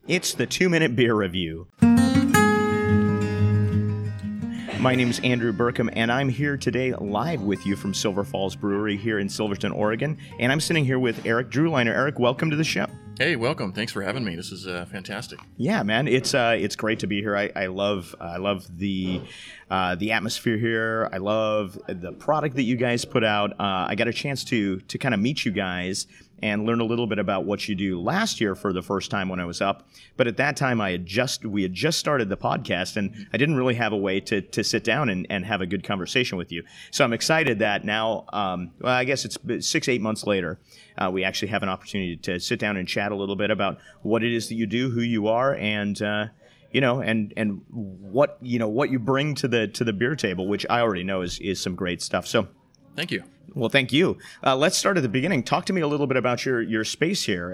It's the 2-Minute Beer Review. My name is Andrew Burkham, and I'm here today live with you from Silver Falls Brewery here in Silverton, Oregon. And I'm sitting here with Eric Drewliner. Eric, welcome to the show. Hey, welcome. Thanks for having me. This is fantastic. Yeah, man, it's great to be here. I love the atmosphere here. I love the product that you guys put out. I got a chance to kind of meet you guys and learn a little bit about what you do last year for the first time when I was up. But at that time, we had just started the podcast, and I didn't really have a way to sit down and have a good conversation with you. So I'm excited that now, I guess it's 6-8 months later, we actually have an opportunity to sit down and chat a little bit about what it is that you do, who you are, and and what you bring to the beer table, which I already know is some great stuff. So, thank you. Well, thank you. Let's start at the beginning. Talk to me a little bit about your space here.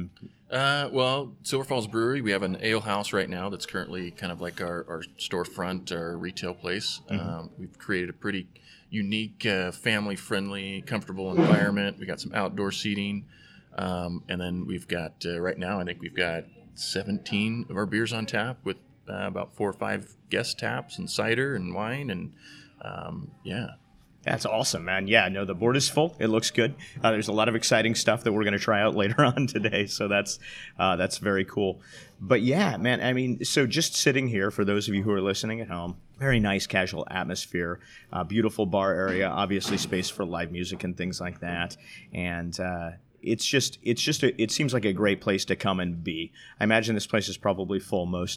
Well, Silver Falls Brewery, we have an ale house right now that's currently kind of like our storefront, our retail place. Mm-hmm. We've created a pretty unique, family-friendly, comfortable environment. We got some outdoor seating, and then we've got right now, I think we've got 17 of our beers on tap with about 4 or 5 guest taps and cider and wine, and yeah. That's awesome, man. Yeah, no, the board is full. It looks good. There's a lot of exciting stuff that we're going to try out later on today, so that's very cool. But yeah, man, I mean, so just sitting here, for those of you who are listening at home, very nice casual atmosphere, beautiful bar area, obviously space for live music and things like that, and it seems like a great place to come and be. I imagine this place is probably full most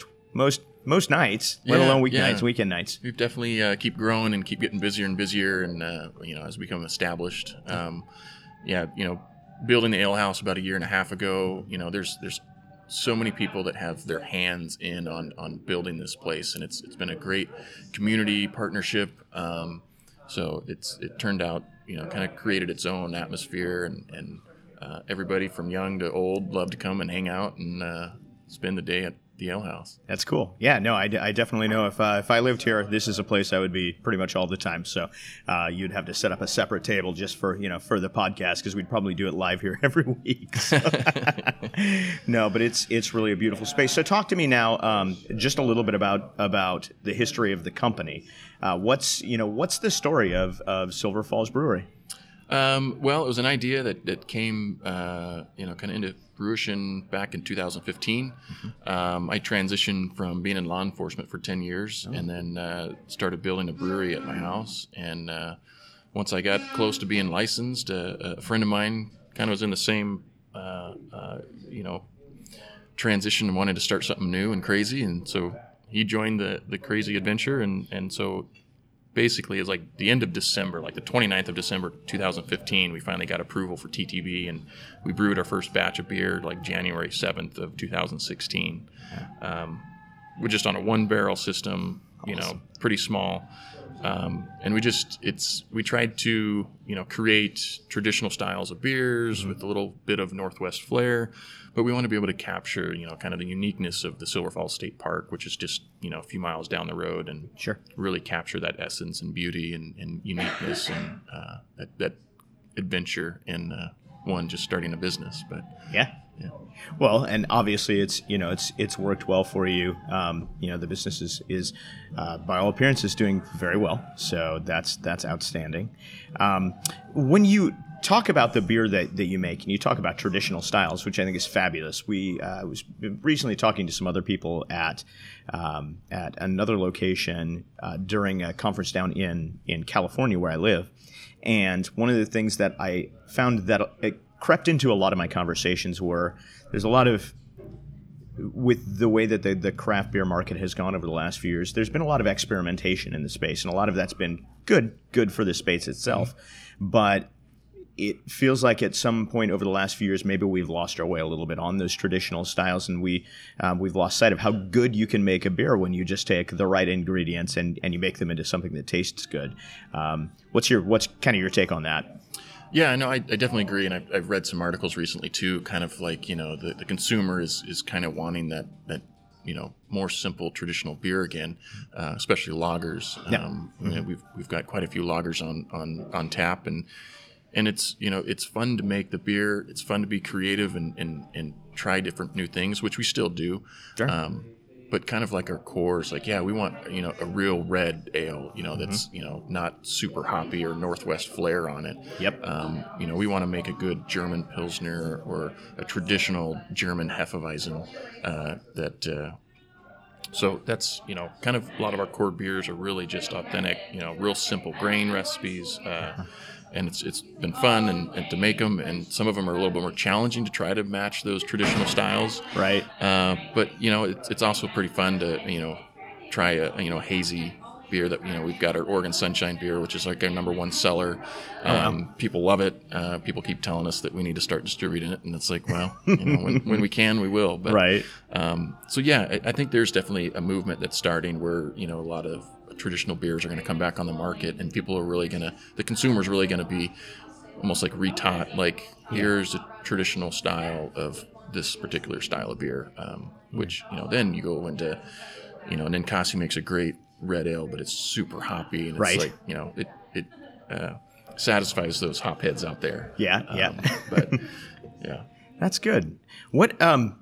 nights, let alone weeknights, weekend nights. We've definitely keep growing and keep getting busier and busier, and as we become established. Building the ale house about 1.5 years ago, there's so many people that have their hands in on building this place, and it's been a great community partnership. So it turned out, kind of created its own atmosphere, and everybody from young to old love to come and hang out and spend the day at the ale house. That's cool. Yeah, no, I definitely know if I lived here, this is a place I would be pretty much all the time. So you'd have to set up a separate table just for the podcast, because we'd probably do it live here every week. So. No, but it's really a beautiful space. So talk to me now just a little bit about the history of the company. What's the story of Silver Falls Brewery? Well, it was an idea that came, kind of into fruition back in 2015. Mm-hmm. I transitioned from being in law enforcement for 10 years and then started building a brewery at my house. And once I got close to being licensed, a friend of mine kind of was in the same, transition and wanted to start something new and crazy. And so he joined the crazy adventure. And so basically, it's like the end of December, like the 29th of December 2015, we finally got approval for TTB, and we brewed our first batch of beer like January 7th of 2016. We're just on a 1-barrel system, Awesome. Pretty small. And we tried to, create traditional styles of beers with a little bit of Northwest flair, but we want to be able to capture, kind of the uniqueness of the Silver Falls State Park, which is just, a few miles down the road, and sure, really capture that essence and beauty and uniqueness and that adventure in one just starting a business. But yeah. Well, and obviously it's worked well for you. The business is by all appearances doing very well. So that's outstanding. When you talk about the beer that you make, and you talk about traditional styles, which I think is fabulous. I was recently talking to some other people at another location during a conference down in California where I live, and one of the things that I found that it crept into a lot of my conversations were there's a lot of, with the way that the craft beer market has gone over the last few years, there's been a lot of experimentation in the space, and a lot of that's been good for the space itself. Mm-hmm. But it feels like at some point over the last few years, maybe we've lost our way a little bit on those traditional styles, and we've lost sight of how good you can make a beer when you just take the right ingredients and you make them into something that tastes good. What's kind of your take on that? Yeah, no, I definitely agree, and I've read some articles recently too, kind of like, the consumer is kind of wanting that more simple traditional beer again, especially lagers. Yeah. We've got quite a few lagers on tap, and and it's, it's fun to make the beer. It's fun to be creative and try different new things, which we still do. Sure. But kind of like our core is like, yeah, we want, a real red ale, that's, not super hoppy or Northwest flair on it. Yep. We want to make a good German Pilsner or a traditional German Hefeweizen so that's, kind of a lot of our core beers are really just authentic, real simple grain recipes. And it's been fun and to make them, and some of them are a little bit more challenging to try to match those traditional styles. Right. But it's also pretty fun to try a hazy beer that we've got our Oregon Sunshine beer, which is like our number one seller. People love it. People keep telling us that we need to start distributing it, and it's like, well, when we can, we will. But, right. So yeah, I think there's definitely a movement that's starting where a lot of traditional beers are going to come back on the market, and people are really the consumer's really going to be almost like retaught, like, here's a traditional style of this particular style of beer, which, then you go into, Ninkasi makes a great red ale, but it's super hoppy, and it's right. like, it satisfies those hop heads out there. Yeah. But yeah. That's good. What,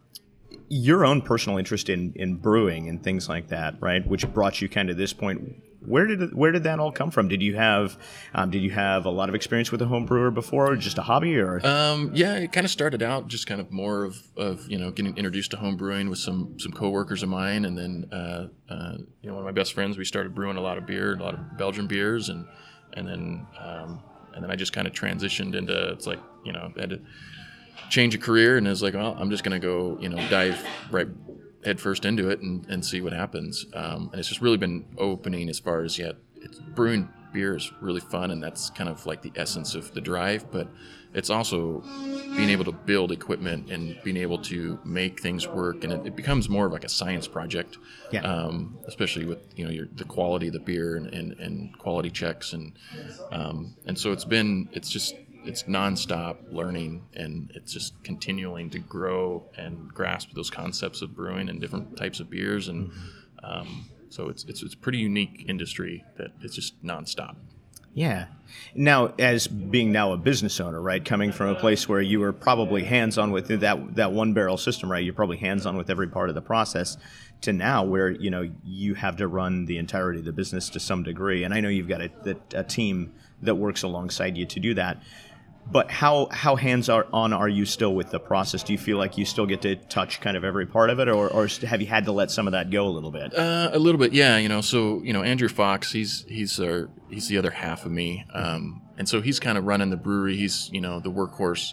your own personal interest in brewing and things like that, right? Which brought you kind of this point. Where did that all come from? Did you have a lot of experience with a home brewer before, or just a hobby, or? Yeah, it kind of started out just kind of more of getting introduced to home brewing with some coworkers of mine, and then one of my best friends, we started brewing a lot of beer, a lot of Belgian beers, and then I just kind of transitioned into, it's like, I had to change a career, and it was like, well, I'm just going to go, dive right head first into it and see what happens. And it's just really been opening as far as, brewing beer is really fun, and that's kind of like the essence of the drive, but it's also being able to build equipment and being able to make things work, and it becomes more of like a science project. Yeah. Especially with, the quality of the beer and quality checks, and so it's nonstop learning, and it's just continuing to grow and grasp those concepts of brewing and different types of beers, and so it's a pretty unique industry that it's just nonstop. Yeah. Now, as being now a business owner, right, coming from a place where you were probably hands-on with that one barrel system, right, you're probably hands-on with every part of the process, to now where, you have to run the entirety of the business to some degree. And I know you've got a team that works alongside you to do that. But how hands-on are you still with the process? Do you feel like you still get to touch kind of every part of it, or have you had to let some of that go a little bit? A little bit, yeah. So Andrew Fox, he's the other half of me, and so he's kind of running the brewery. He's the workhorse,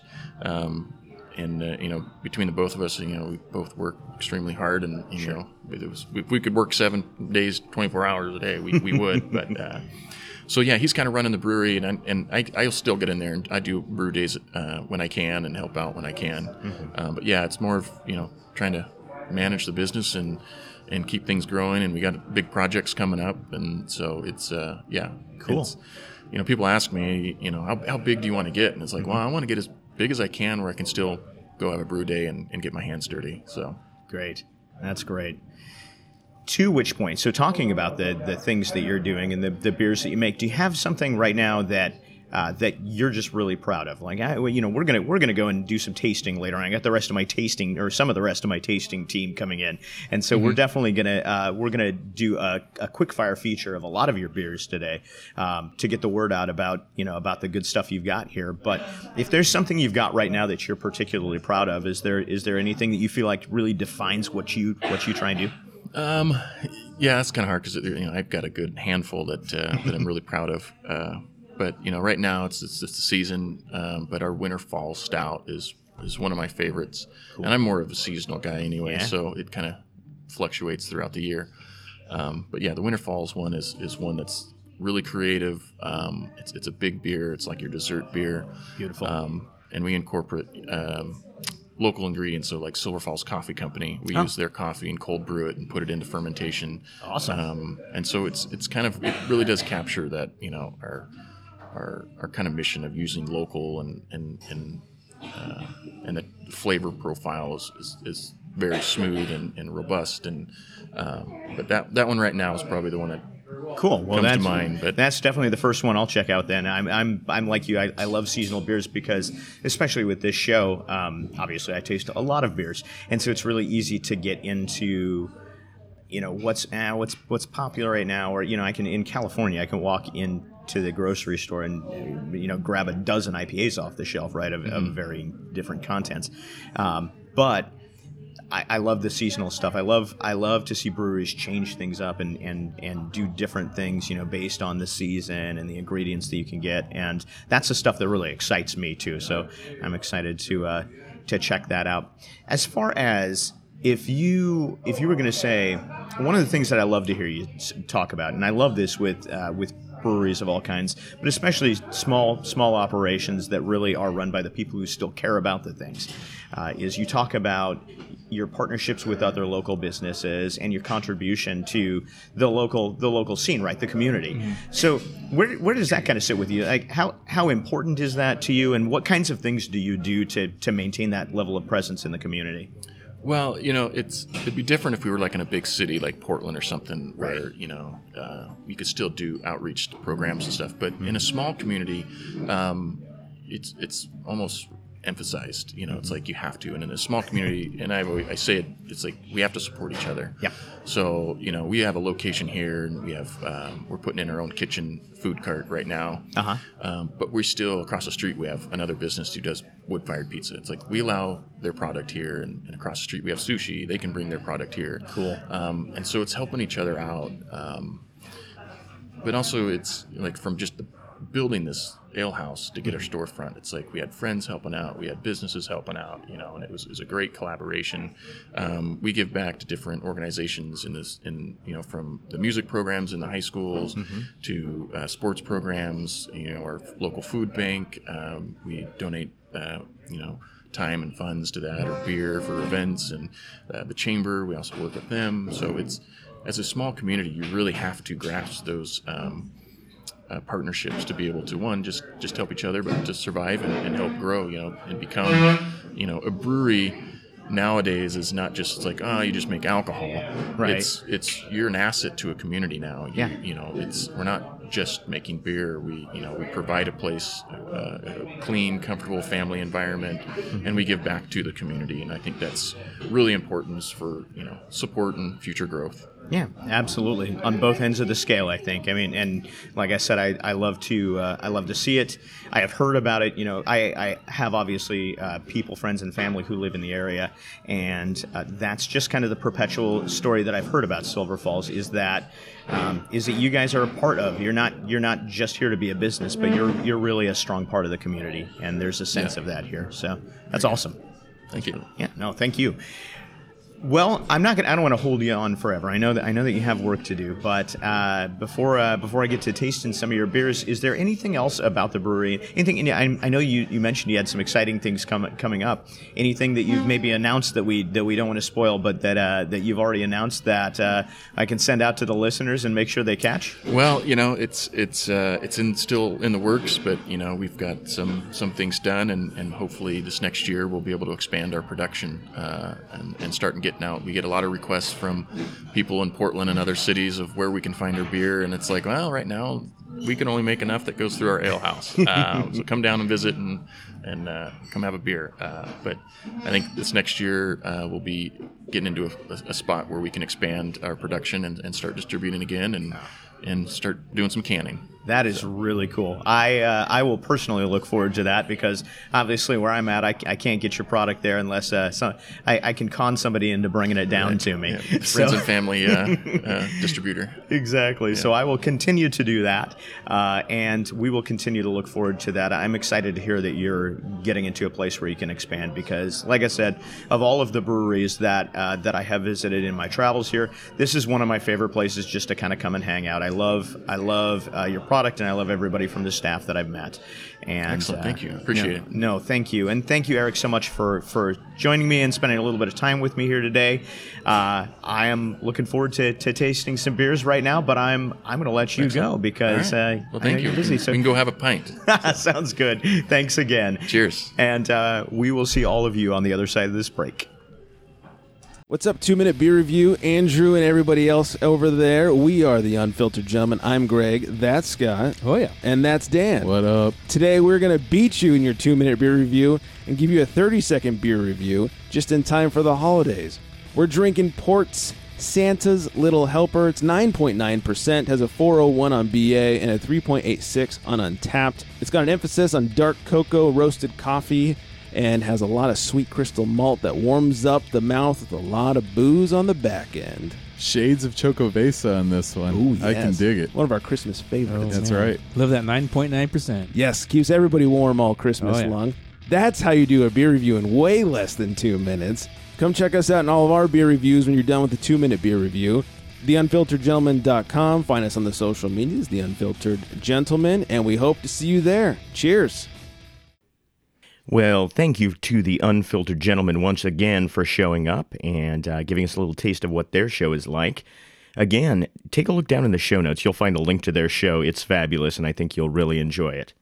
and between the both of us, we both work extremely hard, and Sure. If we could work 7 days, 24 hours a day, we would, but. So yeah, he's kind of running the brewery, and I'll still get in there, and I do brew days when I can and help out when I can. Mm-hmm. But yeah, it's more of trying to manage the business and keep things growing, and we got big projects coming up, and so it's cool. It's, people ask me, how big do you want to get, and it's like, well, I want to get as big as I can where I can still go have a brew day and get my hands dirty. So great, that's great. To which point, so talking about the things that you're doing and the beers that you make, do you have something right now that you're just really proud of? Like, we're gonna go and do some tasting later on. I got the rest of my tasting, or some of the rest of my tasting team coming in, and so we're definitely gonna do a quick fire feature of a lot of your beers today, to get the word out about the good stuff you've got here. But if there's something you've got right now that you're particularly proud of, is there anything that you feel like really defines what you try and do? Yeah, that's kind of hard because I've got a good handful that I'm really proud of. But right now it's just the season. But our Winter Fall Stout is one of my favorites, cool. And I'm more of a seasonal guy anyway, so it kind of fluctuates throughout the year. But yeah, the Winter Falls one is one that's really creative. It's a big beer. It's like your dessert beer. Beautiful. And we incorporate local ingredients, so like Silver Falls Coffee Company, we use their coffee and cold brew it and put it into fermentation. Awesome. And so it's kind of, it really does capture that our kind of mission of using local and the flavor profile is very smooth and robust, and but that one right now is probably the one that Cool. Well, comes to mind. But that's definitely the first one I'll check out. Then I'm like you. I love seasonal beers because, especially with this show, obviously I taste a lot of beers, and so it's really easy to get into, what's popular right now. Or I can in California I can walk into the grocery store and grab a dozen IPAs off the shelf, right, of varying different contents, but. I love the seasonal stuff. I love to see breweries change things up and do different things, based on the season and the ingredients that you can get, and that's the stuff that really excites me too. So I'm excited to check that out. As far as if you were going to say, one of the things that I love to hear you talk about, and I love this with breweries of all kinds, but especially small operations that really are run by the people who still care about the things, is you talk about your partnerships with other local businesses and your contribution to the local scene, right? The community. Mm-hmm. So where does that kind of sit with you? Like how important is that to you, and what kinds of things do you do to maintain that level of presence in the community? Well, it'd be different if we were like in a big city like Portland or something, where you could still do outreach programs and stuff. But in a small community, it's almost emphasized. It's like you have to. And in a small community, and I say it, it's like we have to support each other. Yeah. So we have a location here, and we have we're putting in our own kitchen food cart right now. But we're still across the street. We have another business who does wood-fired pizza. It's like we allow their product here, and across the street we have sushi. They can bring their product here. Cool. And so it's helping each other out. But also it's like from just building this ale house to get our storefront. It's like we had friends helping out, we had businesses helping out, and it was a great collaboration. We give back to different organizations from the music programs in the high schools to sports programs. Our local food bank. We donate time and funds to that, or beer for events, and the chamber. We also work with them. So it's, as a small community, you really have to grasp those partnerships to be able to, one, just help each other, but to survive and help grow, and become, a brewery nowadays is not just like, you just make alcohol. Right. It's you're an asset to a community now. Yeah. We're not just making beer. We provide a place, a clean, comfortable family environment, and we give back to the community. And I think that's really important for, support and future growth. Yeah, absolutely. On both ends of the scale, I think. I mean, and like I said, I love to see it. I have heard about it. I have obviously people, friends, and family who live in the area, and that's just kind of the perpetual story that I've heard about Silver Falls. Is that you guys are a part of. You're not just here to be a business, but you're really a strong part of the community, and there's a sense of that here. So that's awesome. Thank you. Yeah. No, thank you. Well, I don't want to hold you on forever. I know that you have work to do, but before I get to tasting some of your beers, is there anything else about the brewery? Anything? I know you mentioned you had some exciting things coming up. Anything that you've maybe announced that we don't want to spoil, but that you've already announced that I can send out to the listeners and make sure they catch? Well, it's still in the works, but we've got some things done, and hopefully this next year we'll be able to expand our production and start getting out. We get a lot of requests from people in Portland and other cities of where we can find our beer, and it's like, well, right now we can only make enough that goes through our ale house. So come down and visit and come have a beer. But I think this next year we'll be getting into a spot where we can expand our production and start distributing again and start doing some canning. That is really cool. I will personally look forward to that, because obviously where I'm at, I can't get your product there unless I can con somebody into bringing it down to me. Yeah. Friends and family distributor. Exactly. Yeah. So I will continue to do that, and we will continue to look forward to that. I'm excited to hear that you're getting into a place where you can expand, because, like I said, of all of the breweries that I have visited in my travels here, this is one of my favorite places just to kind of come and hang out. I love your product, and I love everybody from the staff that I've met. And excellent. Thank you. Appreciate it. No, thank you. And thank you, Eric, so much for joining me and spending a little bit of time with me here today. I am looking forward to tasting some beers right now, but I'm going to let you go, because right. Well, thank you. You're busy, so we can go have a pint. Sounds good. Thanks again. Cheers. And we will see all of you on the other side of this break. What's up, 2 Minute Beer Review? Andrew and everybody else over there. We are the Unfiltered Gentlemen. I'm Greg. That's Scott. Oh, yeah. And that's Dan. What up? Today, we're going to beat you in your 2 Minute Beer Review and give you a 30-second beer review just in time for the holidays. We're drinking Port's Santa's Little Helper. It's 9.9%, has a 4.01 on BA and a 3.86 on Untapped. It's got an emphasis on dark cocoa roasted coffee and has a lot of sweet crystal malt that warms up the mouth with a lot of booze on the back end. Shades of Chocovesa on this one. Ooh, yes. I can dig it. One of our Christmas favorites. That's right. Love that 9.9%. Yes, keeps everybody warm all Christmas long. That's how you do a beer review in way less than 2 minutes. Come check us out in all of our beer reviews when you're done with the 2 Minute Beer Review. TheUnfilteredGentleman.com. Find us on the social medias, The Unfiltered Gentleman, and we hope to see you there. Cheers. Well, thank you to the Unfiltered Gentleman once again for showing up and giving us a little taste of what their show is like. Again, take a look down in the show notes. You'll find a link to their show. It's fabulous, and I think you'll really enjoy it.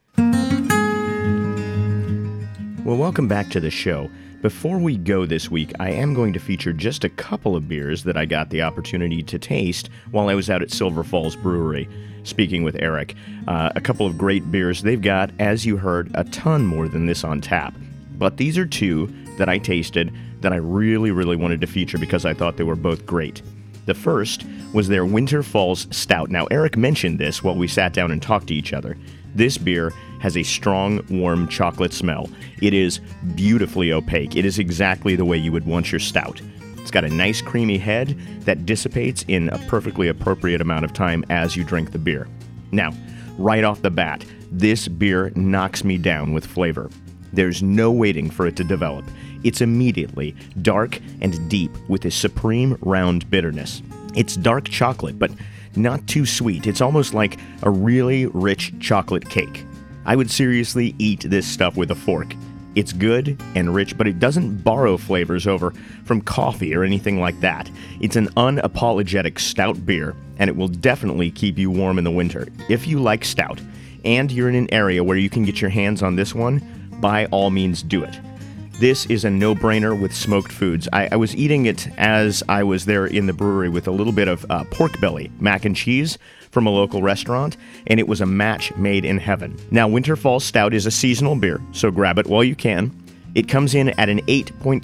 Well, welcome back to the show. Before we go this week, I am going to feature just a couple of beers that I got the opportunity to taste while I was out at Silver Falls Brewery, speaking with Eric. A couple of great beers. They've got, as you heard, a ton more than this on tap. But these are two that I tasted that I really, really wanted to feature because I thought they were both great. The first was their Winter Falls Stout. Now, Eric mentioned this while we sat down and talked to each other. This beer has a strong, warm chocolate smell. It is beautifully opaque. It is exactly the way you would want your stout. It's got a nice creamy head that dissipates in a perfectly appropriate amount of time as you drink the beer. Now, right off the bat, this beer knocks me down with flavor. There's no waiting for it to develop. It's immediately dark and deep with a supreme round bitterness. It's dark chocolate, but not too sweet. It's almost like a really rich chocolate cake. I would seriously eat this stuff with a fork. It's good and rich, but it doesn't borrow flavors over from coffee or anything like that. It's an unapologetic stout beer, and it will definitely keep you warm in the winter. If you like stout, and you're in an area where you can get your hands on this one, by all means do it. This is a no-brainer with smoked foods. I was eating it as I was there in the brewery with a little bit of pork belly, mac and cheese from a local restaurant, and it was a match made in heaven. Now, Winter Falls Stout is a seasonal beer, so grab it while you can. It comes in at an 8.3%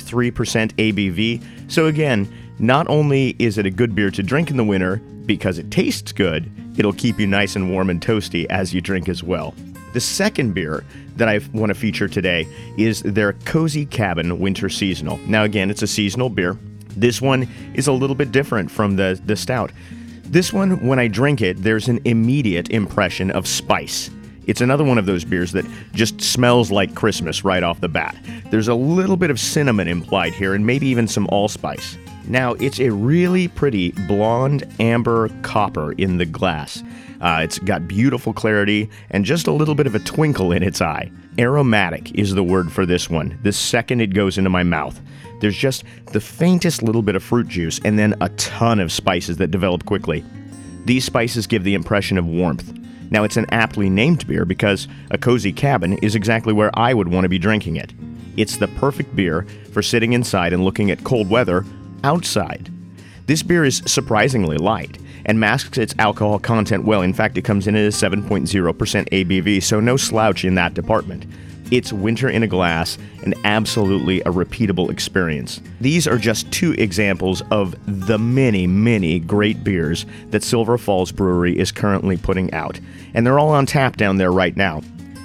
ABV, so again, not only is it a good beer to drink in the winter because it tastes good, it'll keep you nice and warm and toasty as you drink as well. The second beer that I want to feature today is their Cozy Cabin Winter Seasonal. Now again, it's a seasonal beer. This one is a little bit different from the stout. This one, when I drink it, there's an immediate impression of spice. It's another one of those beers that just smells like Christmas right off the bat. There's a little bit of cinnamon implied here and maybe even some allspice. Now, it's a really pretty blonde amber copper in the glass. It's got beautiful clarity and just a little bit of a twinkle in its eye. Aromatic is the word for this one. The second it goes into my mouth, there's just the faintest little bit of fruit juice and then a ton of spices that develop quickly. These spices give the impression of warmth. Now, it's an aptly named beer because a cozy cabin is exactly where I would want to be drinking it. It's the perfect beer for sitting inside and looking at cold weather outside. This beer is surprisingly light and masks its alcohol content well. In fact, it comes in at a 7.0% ABV, so no slouch in that department. It's winter in a glass and absolutely a repeatable experience. These are just two examples of the many, many great beers that Silver Falls Brewery is currently putting out. And they're all on tap down there right now.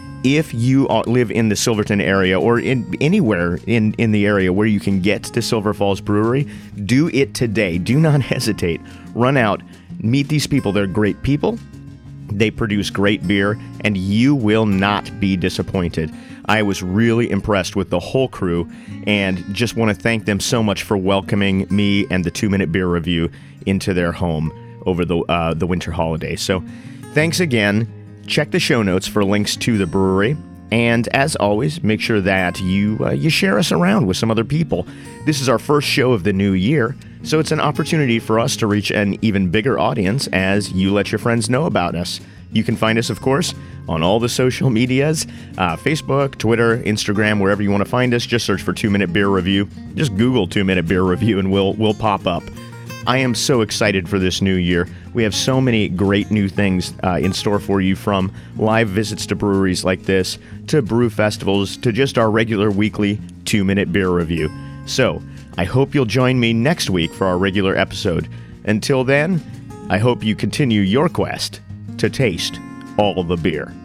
If you live in the Silverton area or anywhere in the area where you can get to Silver Falls Brewery, do it today. Do not hesitate. Run out, meet these people. They're great people. They produce great beer, and you will not be disappointed. I was really impressed with the whole crew and just want to thank them so much for welcoming me and the 2 Minute Beer Review into their home over the winter holiday. So thanks again. Check the show notes for links to the brewery. And as always, make sure that you share us around with some other people. This is our first show of the new year, so it's an opportunity for us to reach an even bigger audience as you let your friends know about us. You can find us, of course, on all the social medias, Facebook, Twitter, Instagram, wherever you want to find us. Just search for 2 Minute Beer Review. Just Google 2 Minute Beer Review and we'll pop up. I am so excited for this new year. We have so many great new things in store for you, from live visits to breweries like this, to brew festivals, to just our regular weekly 2 Minute Beer Review. So, I hope you'll join me next week for our regular episode. Until then, I hope you continue your quest to taste all the beer.